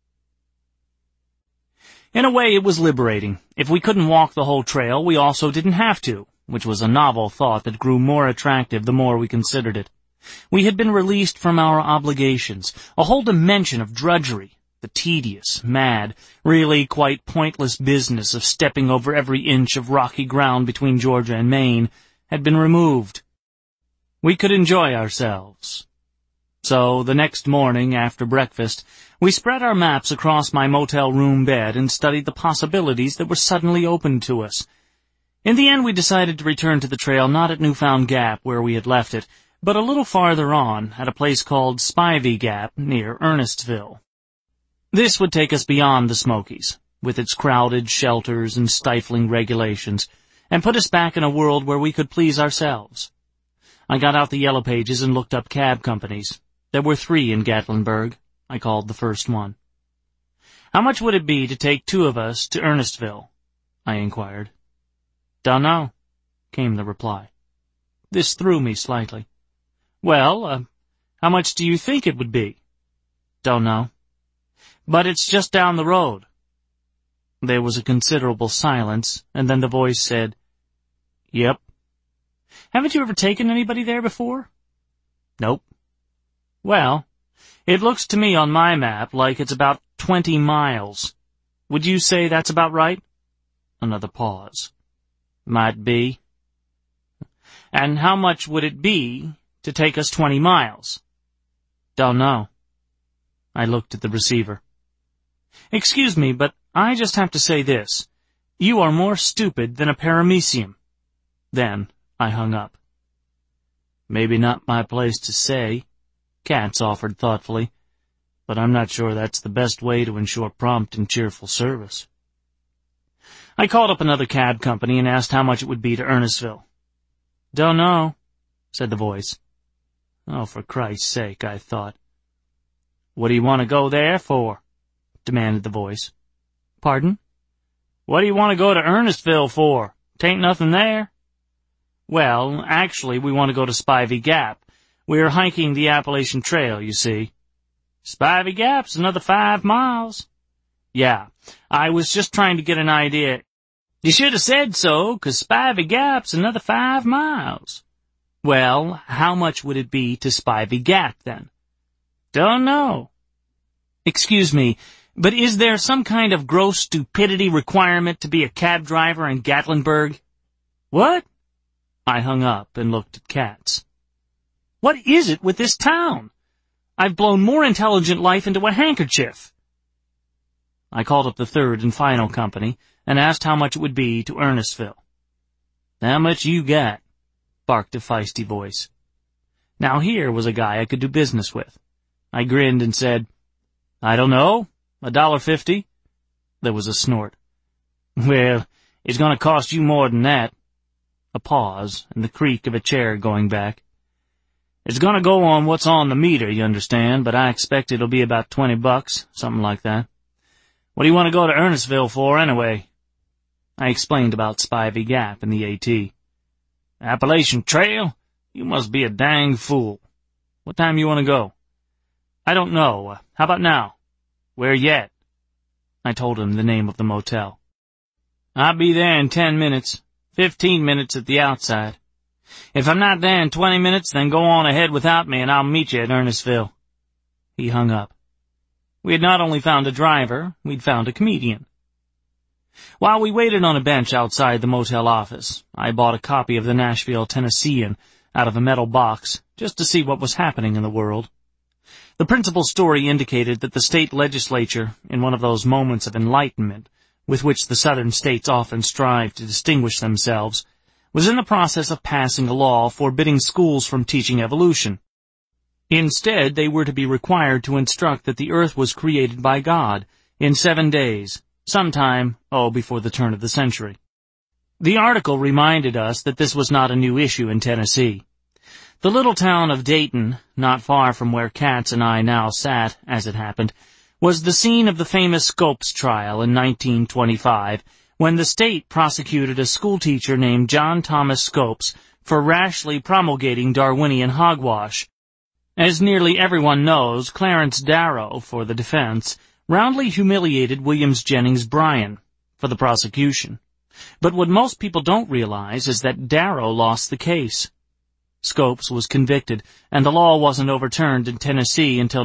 In a way, it was liberating. If we couldn't walk the whole trail, we also didn't have to, which was a novel thought that grew more attractive the more we considered it. We had been released from our obligations, a whole dimension of drudgery, the tedious, mad, really quite pointless business of stepping over every inch of rocky ground between Georgia and Maine had been removed. We could enjoy ourselves. So, the next morning, after breakfast, we spread our maps across my motel room bed and studied the possibilities that were suddenly opened to us. In the end, we decided to return to the trail not at Newfound Gap, where we had left it, but a little farther on, at a place called Spivey Gap, near Ernestville. This would take us beyond the Smokies, with its crowded shelters and stifling regulations, and put us back in a world where we could please ourselves. I got out the yellow pages and looked up cab companies. There were 3 in Gatlinburg. I called the first one. "How much would it be to take 2 of us to Ernestville?" I inquired. "Dunno," came the reply. This threw me slightly. "Well, how much do you think it would be?" "Dunno." "But it's just down the road." There was a considerable silence, and then the voice said, "Yep." "Haven't you ever taken anybody there before?" "Nope." "Well, it looks to me on my map like it's about 20 miles. Would you say that's about right?" Another pause. "Might be." "And how much would it be to take us 20 miles?" "Dunno." I looked at the receiver. "Excuse me, but I just have to say this. You are more stupid than a paramecium." Then I hung up. "Maybe not my place to say," Katz offered thoughtfully, "but I'm not sure that's the best way to ensure prompt and cheerful service." I called up another cab company and asked how much it would be to Ernestville. "Dunno," said the voice. Oh, for Christ's sake, I thought. "What do you want to go there for?" demanded the voice. "Pardon?" "What do you want to go to Ernestville for? 'Tain't nothing there." "Well, actually, we want to go to Spivey Gap. We're hiking the Appalachian Trail, you see." "Spivey Gap's another 5 miles. "Yeah, I was just trying to get an idea." "You should have said so, 'cause Spivey Gap's another 5 miles. "Well, how much would it be to Spivey Gap, then?" "Dunno." "Excuse me, but is there some kind of gross stupidity requirement to be a cab driver in Gatlinburg?" "What?" I hung up and looked at Katz. "What is it with this town? I've blown more intelligent life into a handkerchief." I called up the third and final company and asked how much it would be to Ernestville. "How much you got?" barked a feisty voice. Now here was a guy I could do business with. I grinned and said, "I don't know, $1.50. There was a snort. "Well, it's going to cost you more than that." A pause, and the creak of a chair going back. "It's going to go on what's on the meter, you understand, but I expect it'll be about $20, something like that. What do you want to go to Ernestville for, anyway?" I explained about Spivey Gap and the AT. "Appalachian Trail? You must be a dang fool. What time you want to go?" "I don't know. How about now?" "Where yet?" I told him the name of the motel. "I'll be there in 10 minutes. 15 minutes at the outside. If I'm not there in 20 minutes, then go on ahead without me and I'll meet you at Ernestville." He hung up. We had not only found a driver, we'd found a comedian. While we waited on a bench outside the motel office, I bought a copy of the Nashville Tennessean out of a metal box just to see what was happening in the world. The principal story indicated that the state legislature, in one of those moments of enlightenment with which the southern states often strive to distinguish themselves, was in the process of passing a law forbidding schools from teaching evolution. Instead, they were to be required to instruct that the earth was created by God in 7 days, sometime, before the turn of the century. The article reminded us that this was not a new issue in Tennessee. The little town of Dayton, not far from where Katz and I now sat, as it happened, was the scene of the famous Scopes trial in 1925, when the state prosecuted a schoolteacher named John Thomas Scopes for rashly promulgating Darwinian hogwash. As nearly everyone knows, Clarence Darrow, for the defense, roundly humiliated Williams Jennings Bryan for the prosecution. But what most people don't realize is that Darrow lost the case. Scopes was convicted, and the law wasn't overturned in Tennessee until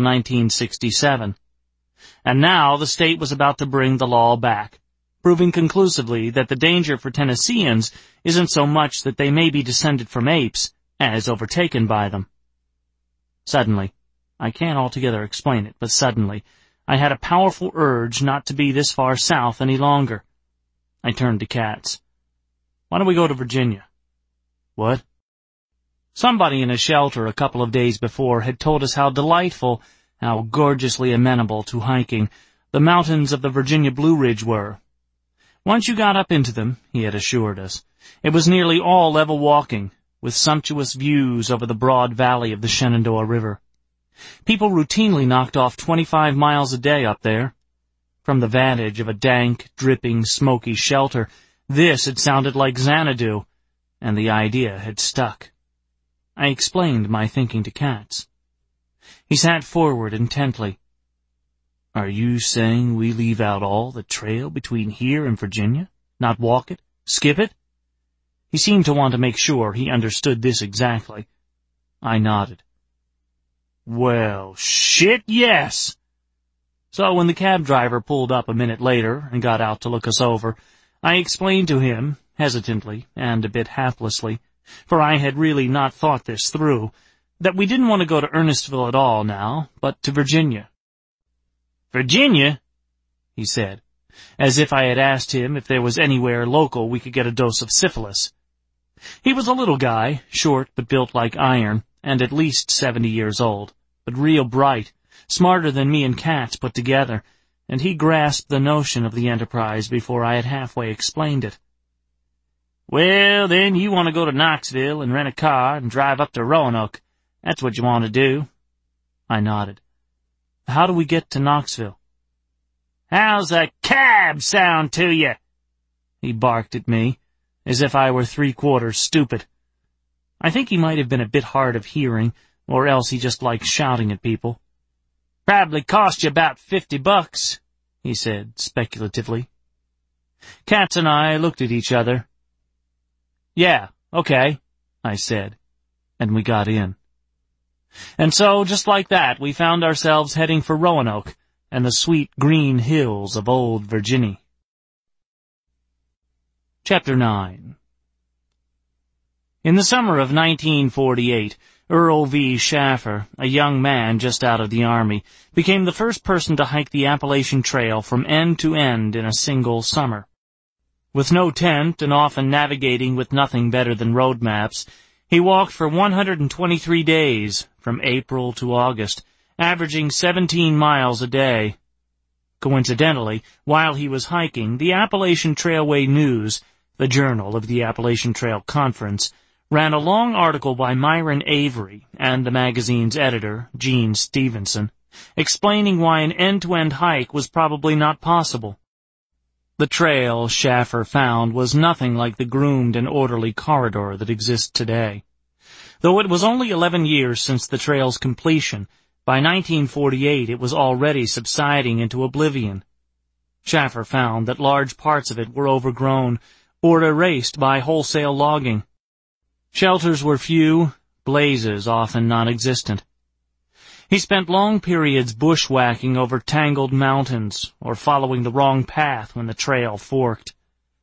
1967. And now the state was about to bring the law back, proving conclusively that the danger for Tennesseans isn't so much that they may be descended from apes as overtaken by them. Suddenly, I can't altogether explain it, but suddenly, I had a powerful urge not to be this far south any longer. I turned to Katz. "Why don't we go to Virginia?" "What?" Somebody in a shelter a couple of days before had told us how delightful, how gorgeously amenable to hiking, the mountains of the Virginia Blue Ridge were. Once you got up into them, he had assured us, it was nearly all level walking, with sumptuous views over the broad valley of the Shenandoah River. People routinely knocked off 25 miles a day up there. From the vantage of a dank, dripping, smoky shelter, this had sounded like Xanadu, and the idea had stuck. I explained my thinking to Katz. He sat forward intently. "Are you saying we leave out all the trail between here and Virginia? Not walk it? Skip it?" He seemed to want to make sure he understood this exactly. I nodded. "Well, shit, yes!" So when the cab driver pulled up a minute later and got out to look us over, I explained to him, hesitantly and a bit haplessly, for I had really not thought this through, that we didn't want to go to Ernestville at all now, but to Virginia. "Virginia?" he said, as if I had asked him if there was anywhere local we could get a dose of syphilis. He was a little guy, short but built like iron, and at least 70 years old, but real bright, smarter than me and Katz put together, and he grasped the notion of the enterprise before I had halfway explained it. "Well, then you want to go to Knoxville and rent a car and drive up to Roanoke. That's what you want to do." I nodded. "How do we get to Knoxville?" "How's a cab sound to you?" He barked at me, as if I were 3/4 stupid. I think he might have been a bit hard of hearing, or else he just liked shouting at people. "Probably cost you about $50, he said speculatively. Katz and I looked at each other. "Yeah, okay," I said, and we got in. And so, just like that, we found ourselves heading for Roanoke and the sweet green hills of old Virginia. Chapter 9. In the summer of 1948, Earl V. Schaffer, a young man just out of the Army, became the first person to hike the Appalachian Trail from end to end in a single summer. With no tent and often navigating with nothing better than road maps, he walked for 123 days, from April to August, averaging 17 miles a day. Coincidentally, while he was hiking, the Appalachian Trailway News, the journal of the Appalachian Trail Conference, ran a long article by Myron Avery and the magazine's editor, Gene Stevenson, explaining why an end-to-end hike was probably not possible. The trail, Schaffer found, was nothing like the groomed and orderly corridor that exists today. Though it was only 11 years since the trail's completion, by 1948 it was already subsiding into oblivion. Schaffer found that large parts of it were overgrown or erased by wholesale logging. Shelters were few, blazes often non-existent. He spent long periods bushwhacking over tangled mountains or following the wrong path when the trail forked.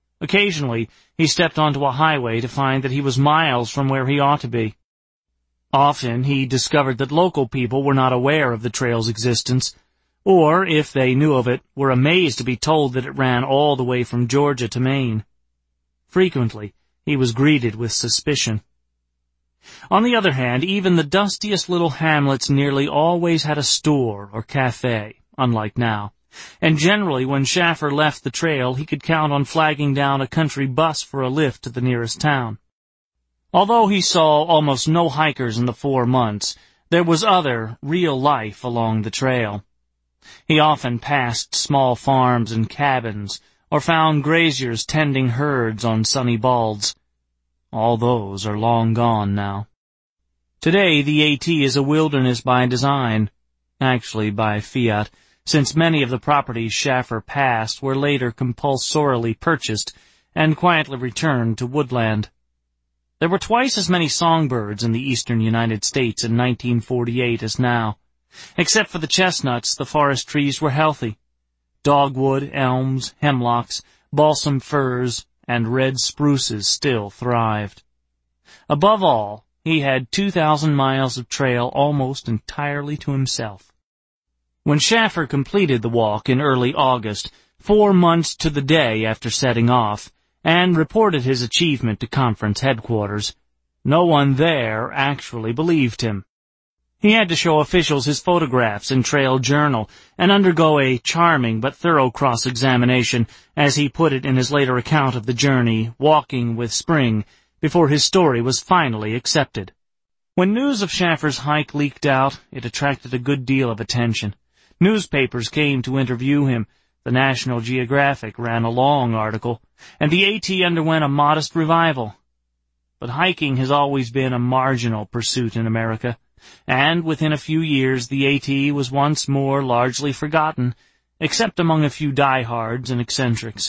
Occasionally, he stepped onto a highway to find that he was miles from where he ought to be. Often he discovered that local people were not aware of the trail's existence, or, if they knew of it, were amazed to be told that it ran all the way from Georgia to Maine. Frequently, he was greeted with suspicion. On the other hand, even the dustiest little hamlets nearly always had a store or cafe, unlike now, and generally when Shaffer left the trail he could count on flagging down a country bus for a lift to the nearest town. Although he saw almost no hikers in the 4 months, there was other, real life along the trail. He often passed small farms and cabins, or found graziers tending herds on sunny balds. All those are long gone now. Today the AT is a wilderness by design, actually by fiat, since many of the properties Shaffer passed were later compulsorily purchased and quietly returned to woodland. There were twice as many songbirds in the eastern United States in 1948 as now. Except for the chestnuts, the forest trees were healthy. Dogwood, elms, hemlocks, balsam firs, and red spruces still thrived. Above all, he had 2,000 miles of trail almost entirely to himself. When Shaffer completed the walk in early August, 4 months to the day after setting off, and reported his achievement to conference headquarters, no one there actually believed him. He had to show officials his photographs and trail journal and undergo a charming but thorough cross-examination, as he put it in his later account of the journey, Walking with Spring, before his story was finally accepted. When news of Shaffer's hike leaked out, it attracted a good deal of attention. Newspapers came to interview him. The National Geographic ran a long article, and the AT underwent a modest revival. But hiking has always been a marginal pursuit in America, and within a few years the AT was once more largely forgotten, except among a few diehards and eccentrics.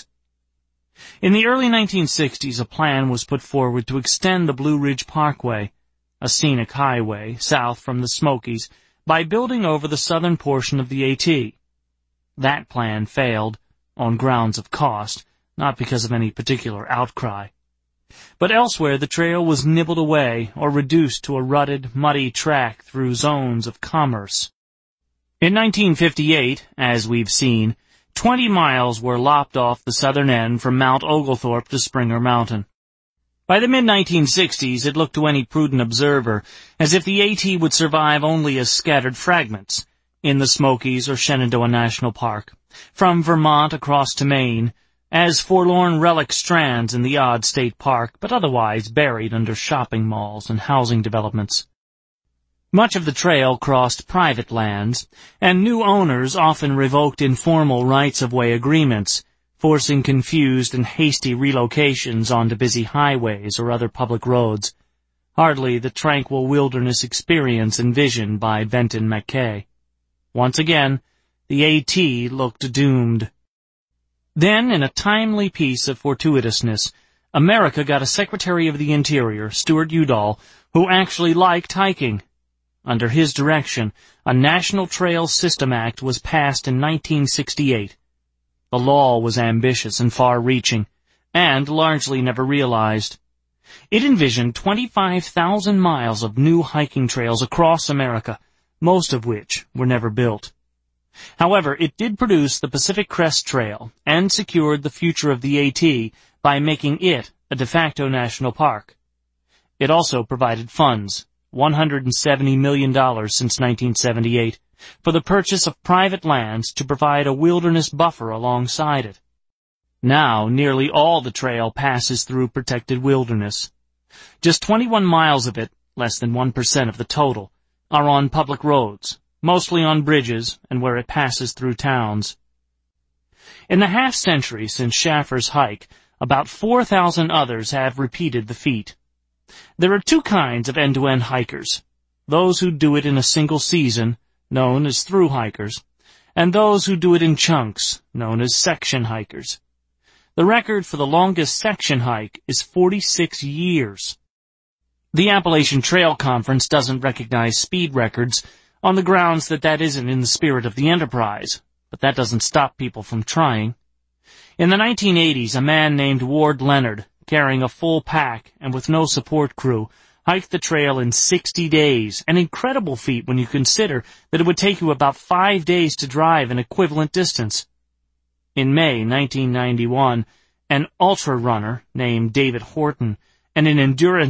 In the early 1960s, a plan was put forward to extend the Blue Ridge Parkway, a scenic highway south from the Smokies, by building over the southern portion of the AT. That plan failed, on grounds of cost, not because of any particular outcry. But elsewhere the trail was nibbled away or reduced to a rutted, muddy track through zones of commerce. In 1958, as we've seen, 20 miles were lopped off the southern end from Mount Oglethorpe to Springer Mountain. By the mid-1960s, it looked to any prudent observer as if the AT would survive only as scattered fragments, in the Smokies or Shenandoah National Park, from Vermont across to Maine, as forlorn relic strands in the odd state park, but otherwise buried under shopping malls and housing developments. Much of the trail crossed private lands, and new owners often revoked informal rights-of-way agreements, forcing confused and hasty relocations onto busy highways or other public roads, hardly the tranquil wilderness experience envisioned by Benton MacKay. Once again, the AT looked doomed. Then, in a timely piece of fortuitousness, America got a Secretary of the Interior, Stuart Udall, who actually liked hiking. Under his direction, a National Trail System Act was passed in 1968. The law was ambitious and far-reaching, and largely never realized. It envisioned 25,000 miles of new hiking trails across America, most of which were never built. However, it did produce the Pacific Crest Trail and secured the future of the AT by making it a de facto national park. It also provided funds, $170 million since 1978, for the purchase of private lands to provide a wilderness buffer alongside it. Now, nearly all the trail passes through protected wilderness. Just 21 miles of it, less than 1% of the total, are on public roads, mostly on bridges and where it passes through towns. In the half-century since Shaffer's hike, about 4,000 others have repeated the feat. There are two kinds of end-to-end hikers: those who do it in a single season, known as through hikers, and those who do it in chunks, known as section hikers. The record for the longest section hike is 46 years. The Appalachian Trail Conference doesn't recognize speed records on the grounds that that isn't in the spirit of the enterprise, but that doesn't stop people from trying. In the 1980s, a man named Ward Leonard, carrying a full pack and with no support crew, hiked the trail in 60 days, an incredible feat when you consider that it would take you about 5 days to drive an equivalent distance. In May 1991, an ultra runner named David Horton and an endurance